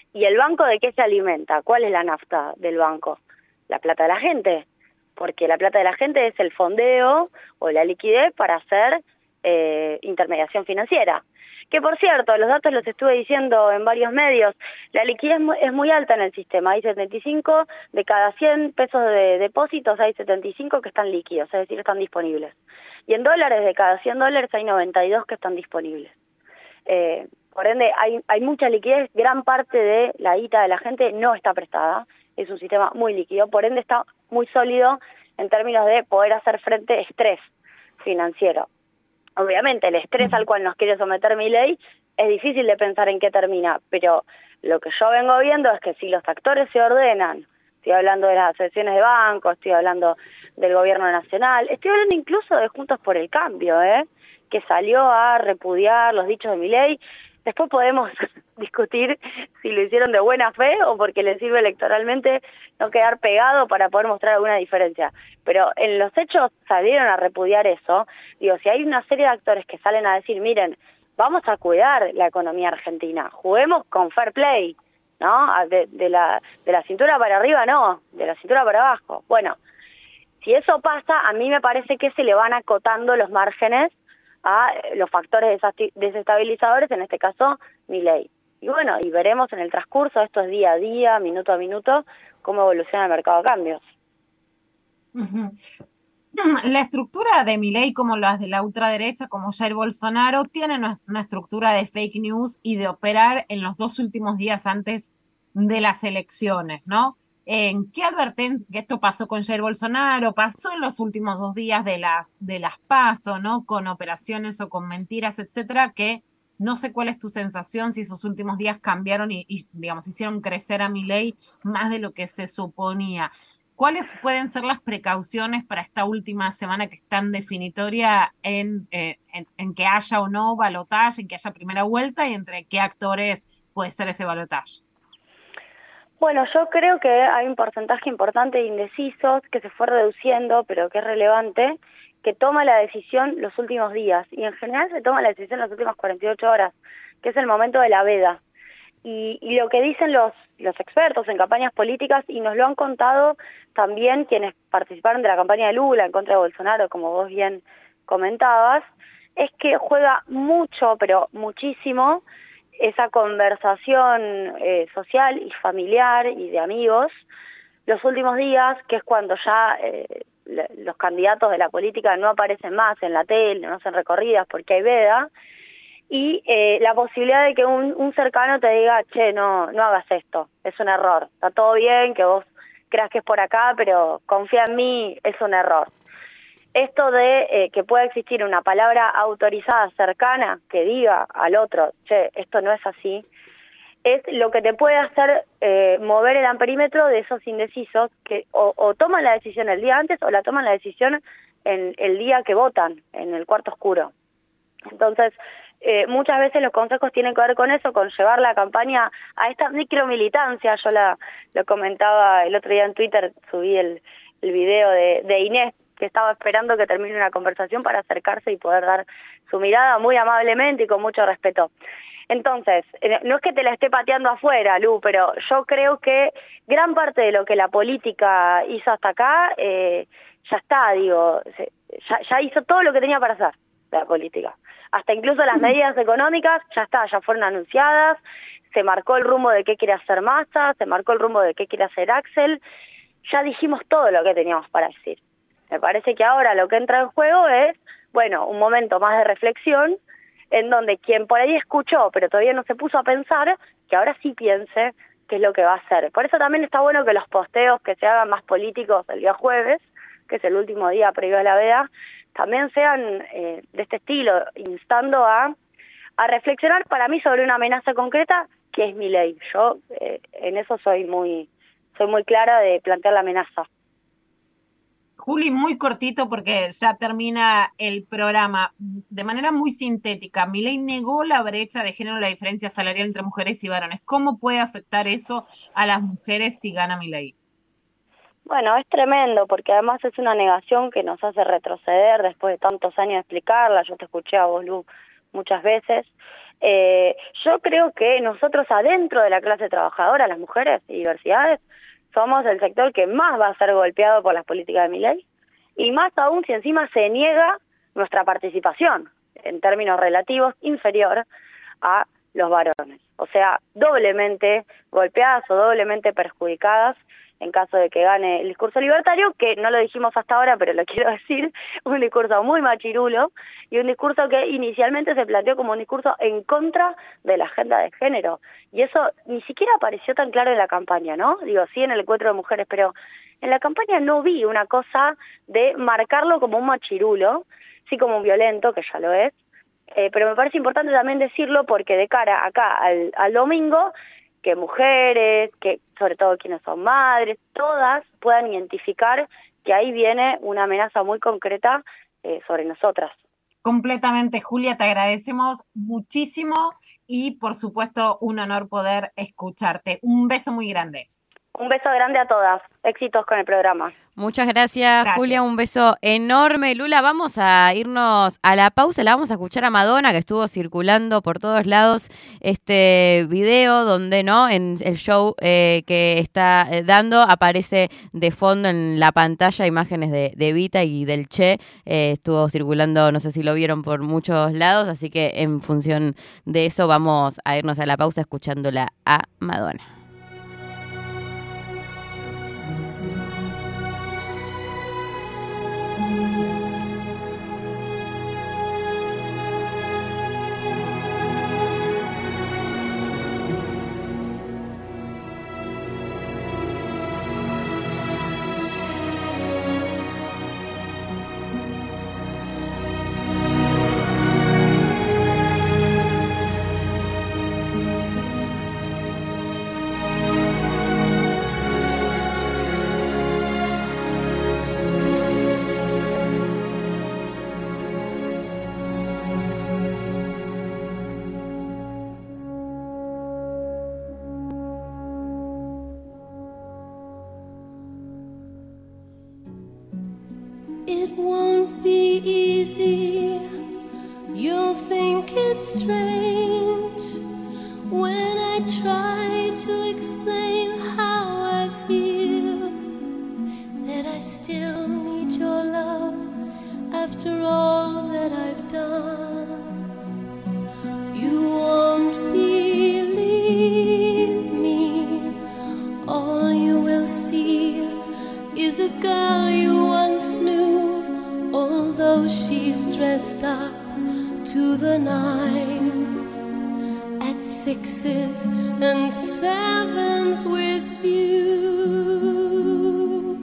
¿Y el banco de qué se alimenta? ¿Cuál es la nafta del banco? La plata de la gente, porque la plata de la gente es el fondeo o la liquidez para hacer eh, intermediación financiera. Que por cierto, los datos los estuve diciendo en varios medios, la liquidez es muy, es muy alta en el sistema, hay setenta y cinco de cada cien pesos de depósitos, hay setenta y cinco que están líquidos, es decir, están disponibles. Y en dólares, de cada cien dólares hay noventa y dos que están disponibles. Eh, por ende, hay, hay mucha liquidez, gran parte de la guita de la gente no está prestada, es un sistema muy líquido, por ende está muy sólido en términos de poder hacer frente a estrés financiero. Obviamente, el estrés al cual nos quiere someter Milei es difícil de pensar en qué termina, pero lo que yo vengo viendo es que si los actores se ordenan, estoy hablando de las asociaciones de bancos, estoy hablando del gobierno nacional, estoy hablando incluso de Juntos por el Cambio, ¿eh? que salió a repudiar los dichos de Milei. Después podemos discutir si lo hicieron de buena fe o porque les sirve electoralmente no quedar pegado para poder mostrar alguna diferencia. Pero en los hechos salieron a repudiar eso. Digo, si hay una serie de actores que salen a decir, miren, vamos a cuidar la economía argentina, juguemos con fair play, ¿no? De, de, la, de la cintura para arriba no, de la cintura para abajo. Bueno, si eso pasa, a mí me parece que se le van acotando los márgenes a los factores desestabilizadores, en este caso, Milei. Y bueno, y veremos en el transcurso, esto es día a día, minuto a minuto, cómo evoluciona el mercado de cambios. Uh-huh. La estructura de Milei, como las de la ultraderecha, como Jair Bolsonaro, tienen una estructura de fake news y de operar en los dos últimos días antes de las elecciones, ¿no? ¿En qué advertencia, que esto pasó con Jair Bolsonaro, pasó en los últimos dos días de las de las PASO, ¿no? Con operaciones o con mentiras, etcétera, que no sé cuál es tu sensación, si esos últimos días cambiaron y, y digamos, hicieron crecer a Milei más de lo que se suponía. ¿Cuáles pueden ser las precauciones para esta última semana que es tan definitoria en, eh, en, en que haya o no balotaje, en que haya primera vuelta y entre qué actores puede ser ese balotaje? Bueno, yo creo que hay un porcentaje importante de indecisos que se fue reduciendo, pero que es relevante, que toma la decisión los últimos días. Y en general se toma la decisión las últimas cuarenta y ocho horas, que es el momento de la veda. Y, y lo que dicen los, los expertos en campañas políticas, y nos lo han contado también quienes participaron de la campaña de Lula en contra de Bolsonaro, como vos bien comentabas, es que juega mucho, pero muchísimo, esa conversación eh, social y familiar y de amigos los últimos días, que es cuando ya eh, le, los candidatos de la política no aparecen más en la tele, no hacen recorridas porque hay veda, y eh, la posibilidad de que un, un cercano te diga, che, no, no hagas esto, es un error, está todo bien, que vos creas que es por acá, pero confía en mí, es un error. Esto de eh, que pueda existir una palabra autorizada cercana que diga al otro, che, esto no es así, es lo que te puede hacer eh, mover el amperímetro de esos indecisos que o, o toman la decisión el día antes o la toman la decisión en el día que votan, en el cuarto oscuro. Entonces, eh, muchas veces los consejos tienen que ver con eso, con llevar la campaña a esta micromilitancia. Yo la, lo comentaba el otro día en Twitter, subí el, el video de, de Inés, que estaba esperando que termine una conversación para acercarse y poder dar su mirada muy amablemente y con mucho respeto. Entonces, no es que te la esté pateando afuera, Lu, pero yo creo que gran parte de lo que la política hizo hasta acá, eh, ya está, digo, ya, ya hizo todo lo que tenía para hacer la política. Hasta incluso las medidas económicas, ya está, ya fueron anunciadas, se marcó el rumbo de qué quiere hacer Massa, se marcó el rumbo de qué quiere hacer Axel, ya dijimos todo lo que teníamos para decir. Me parece que ahora lo que entra en juego es, bueno, un momento más de reflexión, en donde quien por ahí escuchó, pero todavía no se puso a pensar, que ahora sí piense qué es lo que va a hacer. Por eso también está bueno que los posteos que se hagan más políticos el día jueves, que es el último día previo a la veda, también sean eh, de este estilo, instando a, a reflexionar para mí sobre una amenaza concreta, que es Milei. Yo eh, en eso soy muy, soy muy clara de plantear la amenaza. Juli, muy cortito porque ya termina el programa. De manera muy sintética, Milei negó la brecha de género, la diferencia salarial entre mujeres y varones. ¿Cómo puede afectar eso a las mujeres si gana Milei? Bueno, es tremendo porque además es una negación que nos hace retroceder después de tantos años de explicarla. Yo te escuché a vos, Lu, muchas veces. Eh, yo creo que nosotros adentro de la clase trabajadora, las mujeres y diversidades, somos el sector que más va a ser golpeado por las políticas de Milei, y más aún si encima se niega nuestra participación, en términos relativos, inferior a los varones. O sea, doblemente golpeadas o doblemente perjudicadas en caso de que gane el discurso libertario, que no lo dijimos hasta ahora, pero lo quiero decir, un discurso muy machirulo y un discurso que inicialmente se planteó como un discurso en contra de la agenda de género. Y eso ni siquiera apareció tan claro en la campaña, ¿no? Digo, sí en el encuentro de mujeres, pero en la campaña no vi una cosa de marcarlo como un machirulo, sí como un violento, que ya lo es, eh, pero me parece importante también decirlo porque de cara acá al, al domingo, que mujeres, que sobre todo quienes son madres, todas puedan identificar que ahí viene una amenaza muy concreta eh, sobre nosotras. Completamente, Julia, te agradecemos muchísimo y por supuesto un honor poder escucharte. Un beso muy grande. Un beso grande a todas. Éxitos con el programa. Muchas gracias, Gracias. Julia. Un beso enorme. Lula, vamos a irnos a la pausa. La vamos a escuchar a Madonna, que estuvo circulando por todos lados este video donde, ¿no? En el show eh, que está eh, dando aparece de fondo en la pantalla imágenes de, de Evita y del Che. Eh, estuvo circulando, no sé si lo vieron por muchos lados, así que en función de eso vamos a irnos a la pausa escuchándola a Madonna. It won't be easy, you'll think it's strange when I try to explain how I feel, that I still need your love after all that I've done. You won't believe me, all you will see is a girl you once knew, although she's dressed up to the nines, at sixes and sevens with you.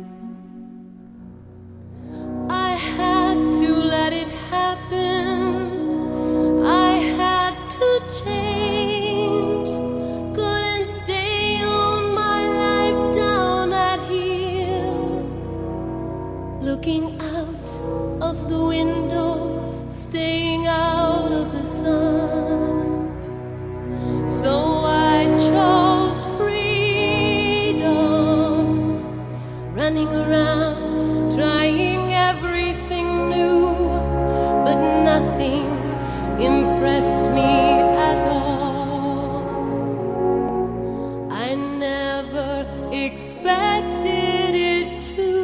I had to let it happen, I had to change, couldn't stay on my life down at here, looking out of the window, staying out of the sun. So I chose freedom, running around, trying everything new, but nothing impressed me at all. I never expected it to.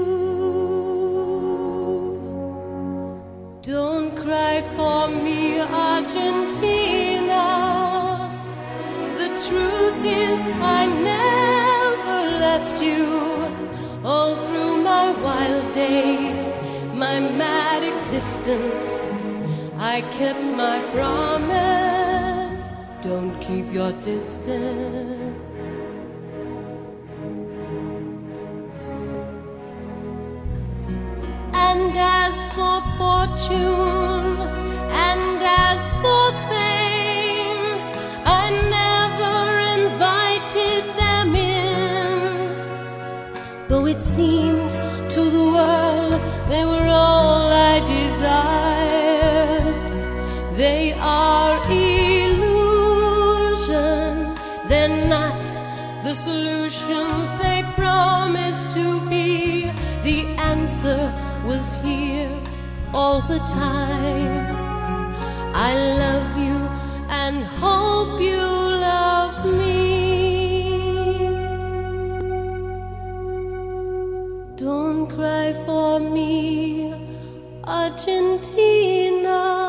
Don't cry for me, Argentina. The truth is I never left you. All through my wild days, my mad existence, I kept my promise. Don't keep your distance. And as for fortune, and as for fame, I never invited them in, though it seemed to the world they were all I desired. They are illusions, they're not the solutions they promised to be. The answer was here all the time. I love you and hope you love me. Don't cry for me, Argentina.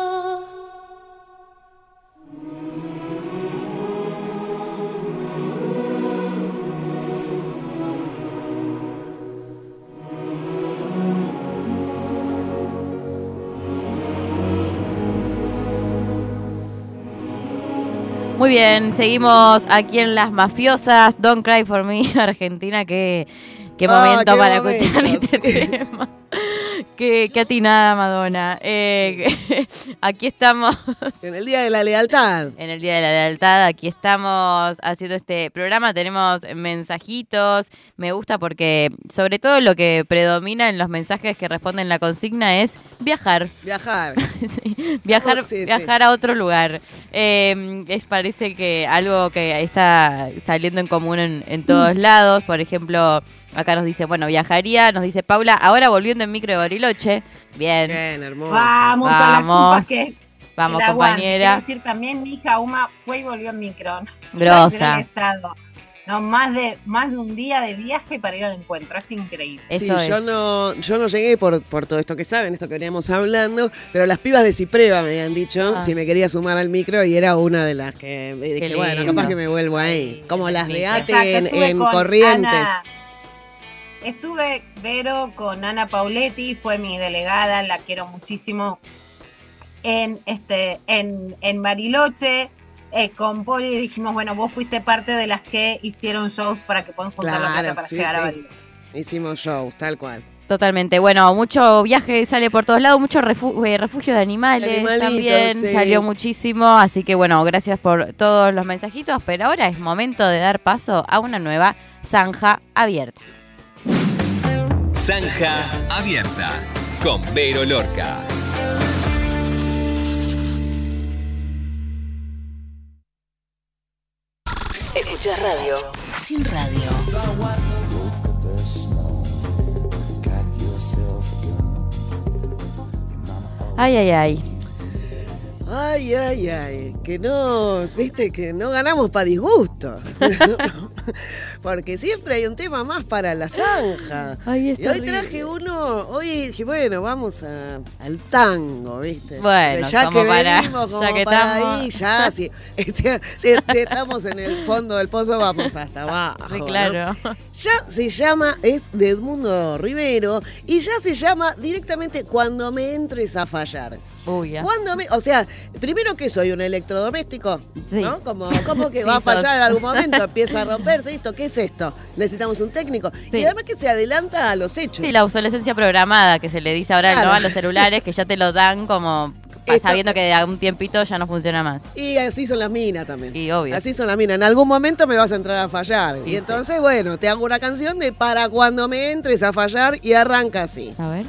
Muy bien, seguimos aquí en Las Mafiosas. Don't Cry For Me, Argentina. Qué, qué momento ah, qué para momentos. escuchar este tema. Qué, qué atinada, Madonna. Eh, aquí estamos. En el Día de la Lealtad. En el Día de la Lealtad, aquí estamos haciendo este programa. Tenemos mensajitos. Me gusta porque, sobre todo, lo que predomina en los mensajes que responden la consigna es viajar. Viajar. Sí, viajar Sí, sí. viajar a otro lugar. Eh, es parece que algo que está saliendo en común en, en todos lados. Por ejemplo, acá nos dice, bueno, viajaría, nos dice Paula, ahora volviendo en micro de Bariloche. Bien. Bien, hermoso. Vamos, a las Vamos. culpas que Vamos, el aguante. compañera. Quiero decir también, mi hija Uma fue y volvió en micro. ¿no? Grosa. Gran estado. No, más de, más de un día de viaje para ir al encuentro. Es increíble. Eso sí, es. yo no, yo no llegué por, por todo esto que saben, esto que veníamos hablando, pero las pibas de Cipreva me habían dicho Ah. si me quería sumar al micro y era una de las que me dije, Qué bueno, lindo. capaz que me vuelvo ahí. Como las de Exacto, Ate Exacto, en, estuve en con Corrientes. Ana- Estuve, Vero, con Ana Pauletti, fue mi delegada, la quiero muchísimo, en este en, en Bariloche, eh, con Poli, y dijimos, bueno, vos fuiste parte de las que hicieron shows para que podamos juntar la Claro, plata para sí, llegar sí. a Bariloche. Hicimos shows, tal cual. Totalmente. Bueno, mucho viaje sale por todos lados, mucho refu- eh, refugio de animales Animalitos, también, sí. salió muchísimo, así que bueno, gracias por todos los mensajitos, pero ahora es momento de dar paso a una nueva zanja abierta. Zanja abierta con Vero Lorca. Escuchás radio sin radio. Ay, ay, ay. Ay, ay, ay, que no, viste, que no ganamos para disgusto. Porque siempre hay un tema más para la zanja. Ay, es y hoy terrible. traje uno, hoy dije, bueno, vamos a, al tango, ¿viste? Bueno, Pero ya como que para- venimos, como ya que para estamos. ahí, ya, si, este, si- si estamos en el fondo del pozo, vamos hasta abajo. Sí, ¿no? claro. Ya se llama, es de Edmundo Rivero, y ya se llama directamente Cuando me entres a fallar. Uy, ya. Cuando me, o sea, primero que soy un electrodoméstico, Sí. ¿no? Como, como que Sí, va a fallar sos. en algún momento, empieza a romperse esto, ¿qué es esto? Necesitamos un técnico. Sí. Y además que se adelanta a los hechos. Sí, la obsolescencia programada que se le dice ahora, Claro. ¿no? A los celulares que ya te lo dan como Esto- sabiendo que de un tiempito ya no funciona más. Y así son las minas también. Y obvio. Así son las minas. En algún momento me vas a entrar a fallar. Sí, y entonces, bueno, te hago una canción de para cuando me entres a fallar y arranca así. A ver.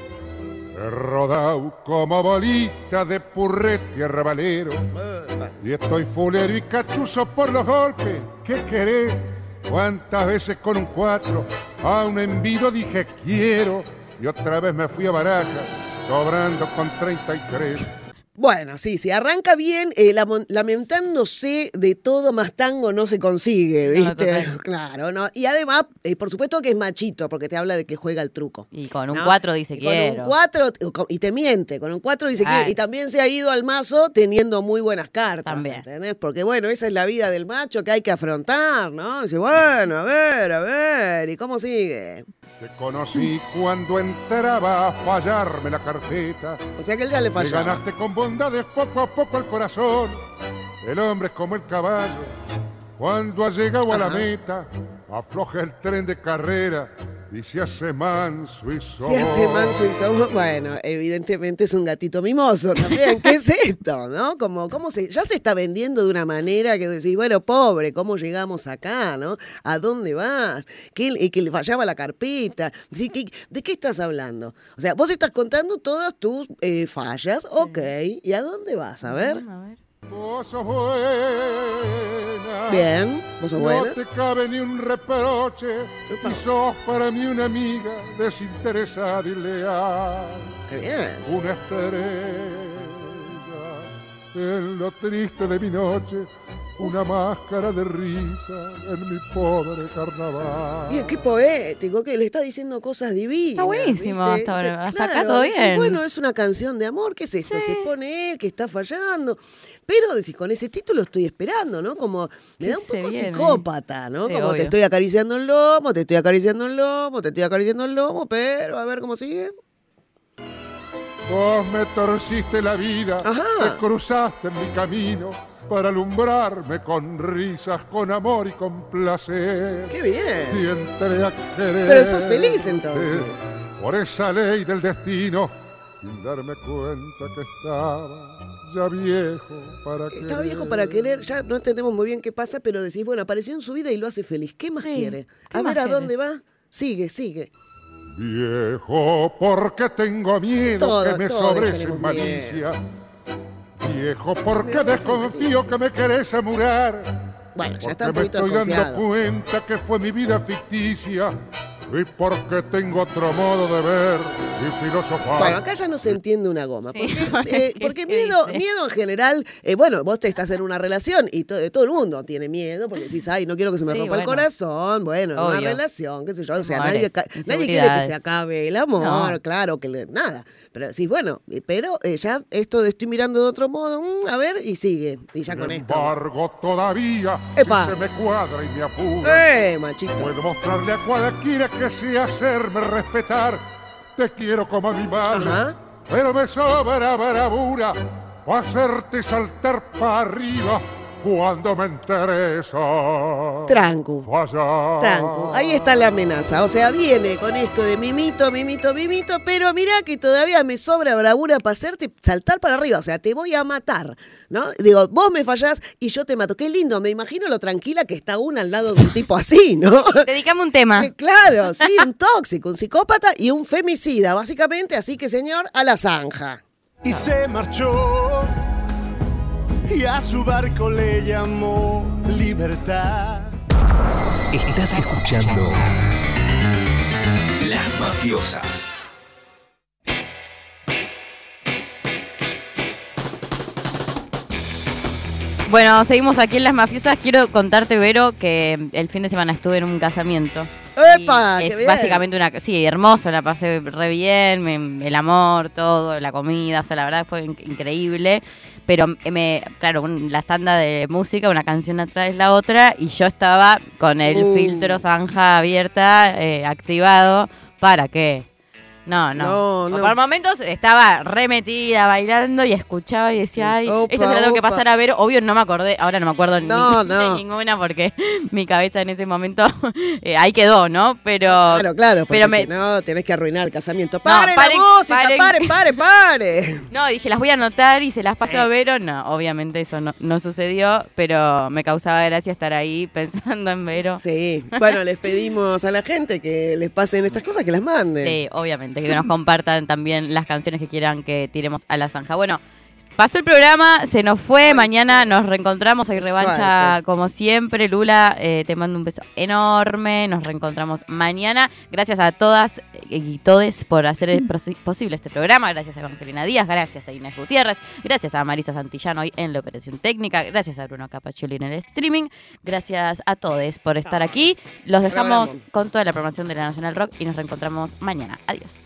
He rodado como bolita de purrete arrabalero y estoy fulero y cachuzo por los golpes. ¿Qué querés? ¿Cuántas veces con un cuatro a un envido dije quiero y otra vez me fui a Baraja sobrando con treinta y tres? Bueno, sí, si arranca bien, eh, lamo- lamentándose de todo más tango no se consigue, No, ¿viste? total. Claro, ¿no? Y además, eh, por supuesto que es machito, porque te habla de que juega el truco. Y con un ¿no? cuatro dice Y con quiero. un cuatro, y te miente, con un cuatro dice Ay. quiero. Y también se ha ido al mazo teniendo muy buenas cartas, También. ¿entendés? Porque bueno, esa es la vida del macho que hay que afrontar, ¿no? Dice, bueno, a ver, a ver, ¿y cómo sigue? Te conocí cuando entraba a fallarme la carpeta. O sea que él ya le Me falló. ganaste con bondades poco a poco el corazón. El hombre es como el caballo. Cuando ha llegado a la Ajá. meta, afloja el tren de carrera y se hace manso y solo. Se hace manso y somos, bueno, evidentemente es un gatito mimoso también. ¿Qué es esto, no? Como, ¿cómo se, ya se está vendiendo de una manera que decís, bueno, pobre, ¿cómo llegamos acá, no? ¿A dónde vas? ¿Qué, y que le fallaba la carpeta? Sí, ¿qué- ¿de qué estás hablando? O sea, vos estás contando todas tus eh, fallas, ok, ¿y a dónde vas? A ver. A ver. Vos sos buena. Bien, vos sos buena. No te cabe ni un reproche. Upa. Y sos para mí una amiga desinteresada y leal. Qué bien. Una estrella en lo triste de mi noche, una máscara de risa en mi pobre carnaval. Bien, qué poético, que le está diciendo cosas divinas. Está buenísimo, ¿viste? hasta, ahora, hasta Claro, acá todo decís, bien. bueno, es una canción de amor, ¿qué es esto? Sí. Se pone él, que está fallando. Pero decís, con ese título estoy esperando, ¿no? Como, me ¿Qué da un se poco viene? psicópata, ¿no? Sí, Como obvio. te estoy acariciando el lomo, te estoy acariciando el lomo, te estoy acariciando el lomo, pero a ver cómo sigue. Vos me torciste la vida, Ajá. te cruzaste en mi camino para alumbrarme con risas, con amor y con placer. ¡Qué bien! Y entré a querer. Pero sos feliz, entonces. Por esa ley del destino, sin darme cuenta que estaba ya viejo para querer. Está viejo para querer, ya no entendemos muy bien qué pasa, pero decís, bueno, apareció en su vida y lo hace feliz. ¿Qué más Sí, quiere? ¿qué A más ver a querés? dónde va. Sigue, sigue. Viejo porque tengo miedo Todos, que me todos sobres tenemos en malicia. Viejo porque desconfío que me querés amurar. Bueno, ya Porque está un me poquito estoy dando desconfiado. cuenta que fue mi vida ficticia. Y porque tengo otro modo de ver y filosofar. Bueno, acá ya no se entiende una goma. Sí. Porque, eh, porque ¿Qué miedo, dice? miedo en general, eh, bueno, vos te estás en una relación y to- todo el mundo tiene miedo porque decís, ay, no quiero que se me Sí, rompa el bueno. corazón. Bueno, en una Obvio. relación, qué sé yo. O sea, Amores, nadie, ca- nadie quiere que inseguridades. se acabe el amor, No. claro, que le- nada. Pero decís, bueno, eh, pero eh, ya esto de estoy mirando de otro modo, mm, a ver, y sigue. Y ya Sin con esto. embargo, todavía, Epa. si se me cuadra y me apura, ¡Eh, machito! puedo mostrarle a cualquiera que sea hacerme respetar. Te quiero como a mi madre, Ajá. pero me sobra bravura para hacerte saltar para arriba cuando me interesa. Trancu. Fallar. Tranco, ahí está la amenaza. O sea, viene con esto de mimito, mimito, mimito, pero mirá que todavía me sobra bravura para hacerte saltar para arriba. O sea, te voy a matar, ¿no? Digo, vos me fallás y yo te mato. Qué lindo, me imagino lo tranquila que está una al lado de un tipo así, ¿no? Dedicame un tema. Eh, Claro, sí, un tóxico, un psicópata y un femicida, básicamente. Así que, señor, a la zanja. Y se marchó y a su barco le llamó libertad. Estás escuchando Las Mafiosas. Bueno, seguimos aquí en Las Mafiosas. Quiero contarte, Vero, que el fin de semana estuve en un casamiento. ¡Epa! Y ¡Qué es bien! básicamente una... Sí, hermoso, la pasé re bien, me- el amor, todo, la comida, o sea, la verdad fue in- increíble. Pero me, claro, un- la tanda de música, una canción atrás de la otra, y yo estaba con el Uh. filtro zanja abierta, eh, activado, ¿para qué? No, no. No, no. Por momentos estaba remetida bailando y escuchaba y decía, ay, Opa, esto se la tengo que opa. pasar a ver. Obvio no me acordé, ahora no me acuerdo No, ni, no. de ninguna porque mi cabeza en ese momento eh, ahí quedó, ¿no? Pero, Claro, claro, porque pero me- si no, tenés que arruinar el casamiento. ¡Pare paren, la música! paren. ¡Pare, pare, pare! no, dije, las voy a anotar y se las paso Sí. a Vero. No, obviamente eso no, no sucedió, pero me causaba gracia estar ahí pensando en Vero. Sí, bueno, les pedimos a la gente que les pasen estas cosas, que las manden. Sí, obviamente, que nos compartan también las canciones que quieran que tiremos a la zanja. Bueno, pasó el programa, se nos fue, Ay, mañana sí. nos reencontramos, hay Qué revancha suerte. como siempre. Lula, eh, te mando un beso enorme, nos reencontramos mañana. Gracias a todas y todes por hacer el prosi- posible este programa, gracias a Evangelina Díaz, gracias a Inés Gutiérrez, gracias a Marisa Santillán hoy en la operación técnica, gracias a Bruno Capaccioli en el streaming, gracias a todes por estar aquí. Los dejamos Programón. con toda la programación de la Nacional Rock y nos reencontramos mañana. Adiós.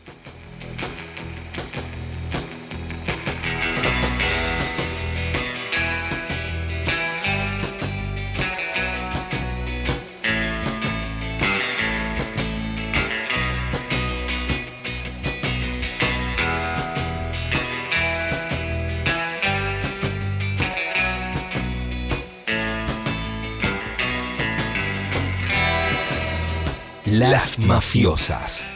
Las Mafiosas.